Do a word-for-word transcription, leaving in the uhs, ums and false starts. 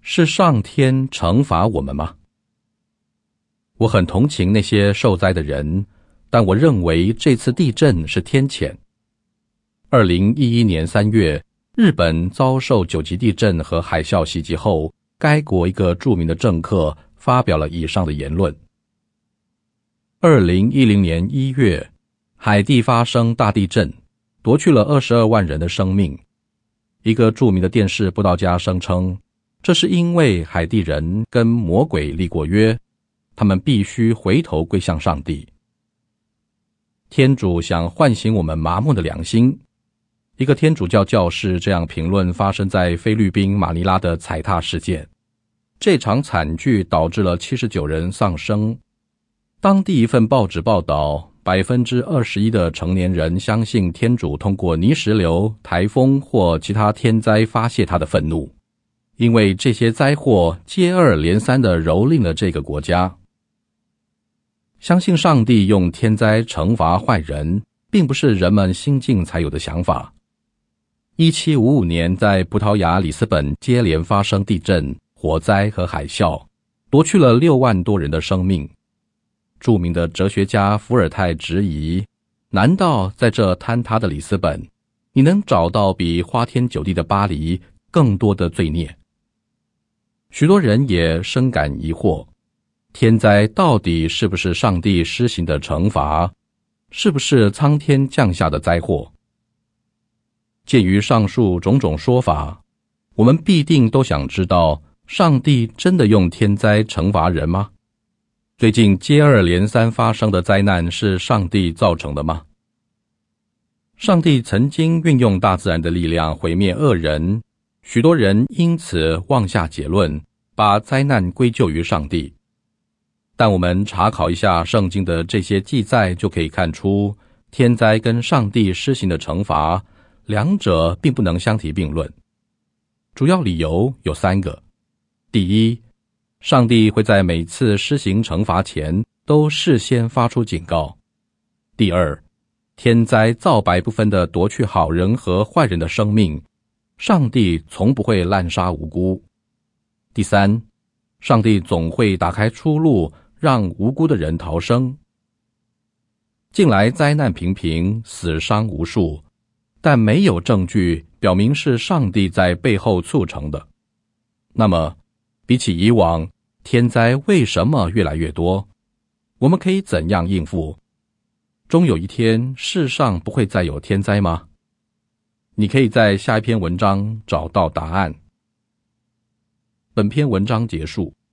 是上天惩罚我们吗？我很同情那些受灾的人，但我认为这次地震是天谴。二零一一年三月，日本遭受九级地震和海啸袭击后，该国一个著名的政客发表了以上的言论。二零一零年一月，海地发生大地震，夺去了二十二万人的生命。一个著名的电视布道家声称，这是因为海地人跟魔鬼立过约，他们必须回头归向上帝。天主想唤醒我们麻木的良心。一个天主教教士这样评论发生在菲律宾马尼拉的踩踏事件。这场惨剧导致了七十九人丧生。当地一份报纸报道，百分之二十一的成年人相信天主通过泥石流、台风或其他天灾发泄他的愤怒，因为这些灾祸接二连三地蹂躏了这个国家。相信上帝用天灾惩罚坏人，并不是人们新近才有的想法。一七五五年，在葡萄牙里斯本接连发生地震、火灾和海啸，夺去了六万多人的生命。著名的哲学家伏尔泰质疑，难道在这坍塌的里斯本，你能找到比花天酒地的巴黎更多的罪孽？许多人也深感疑惑，天灾到底是不是上帝施行的惩罚？是不是苍天降下的灾祸？鉴于上述种种说法，我们必定都想知道，上帝真的用天灾惩罚人吗？最近接二连三发生的灾难是上帝造成的吗？上帝曾经运用大自然的力量毁灭恶人，许多人因此妄下结论，把灾难归咎于上帝。但我们查考一下圣经的这些记载，就可以看出，天灾跟上帝施行的惩罚，两者并不能相提并论。主要理由有三个。第一，上帝会在每次施行惩罚前都事先发出警告。第二，天灾皂白不分地夺去好人和坏人的生命，上帝从不会滥杀无辜。第三，上帝总会打开出路，让无辜的人逃生。近来灾难频频，死伤无数，但没有证据表明是上帝在背后促成的。那么，比起以往，天灾为什么越来越多？我们可以怎样应付？终有一天，世上不会再有天灾吗？你可以在下一篇文章找到答案。本篇文章结束。